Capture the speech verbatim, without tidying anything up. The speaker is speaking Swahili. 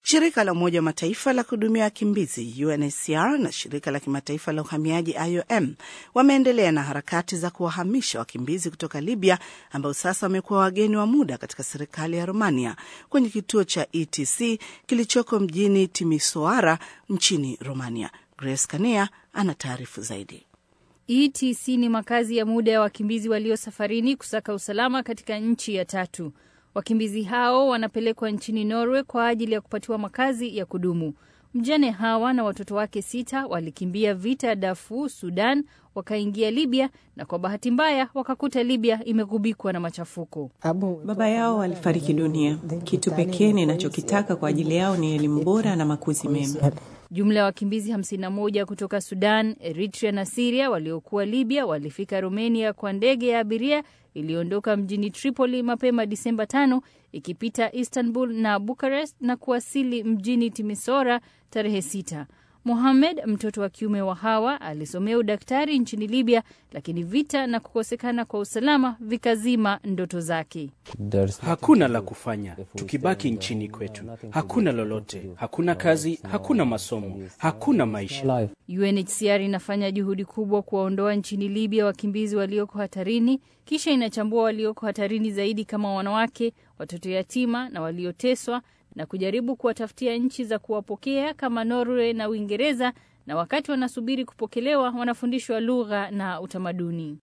Shirika la Umoja wa Mataifa la kuhudumia wakimbizi U N H C R na shirika la kimataifa la uhamiaji I O M wameendelea na harakati za kuwahamisha wakimbizi kutoka Libya ambao sasa wamekuwa wageni wa muda katika serikali ya Romania kwenye kituo cha E T C kilichoko mjini Timisoara nchini Romania. Grace Kania ana taarifu zaidi. E T C ni makazi ya muda ya wakimbizi walio safarini kusaka usalama katika nchi ya tatu. Wakimbizi hao wanapelekwa nchini Norway kwa ajili ya kupatiwa makazi ya kudumu. Mjane Hawa na watoto wake sita walikimbia vita Darfur, Sudan, wakaingia Libya na kwa bahati mbaya wakakuta Libya imegubikwa na machafuko. Baba yao walifariki dunia. Kitu pekee ninachokitaka kwa ajili yao ni elimu bora na makuzi mema. Jumla ya wakimbizi hamsini na moja kutoka Sudan, Eritrea na Syria waliokuwa Libya walifika Romania kwa ndege ya abiria iliondoka mjini Tripoli mapema Disemba tano ikipita Istanbul na Bucharest na kuwasili mjini Timisoara tarehe sita. Mohamed, mtoto wa kiume wa Hawa, alisomea udaktari nchini Libya, lakini vita na kukosekana kwa usalama vikazima ndoto zake. Hakuna la kufanya, tukibaki nchini kwetu. Hakuna lolote, hakuna kazi, hakuna masomo, hakuna maisha. U N H C R inafanya juhudi kubwa kuwaondoa nchini Libya wakimbizi walioko hatarini, kisha inachambua walioko hatarini zaidi kama wanawake, watoto yatima na walioteswa, na kujaribu kuwatafutia nchi za kuwapokea kama Norway na Uingereza, na wakati wanasubiri kupokelewa wanafundishwa lugha na utamaduni.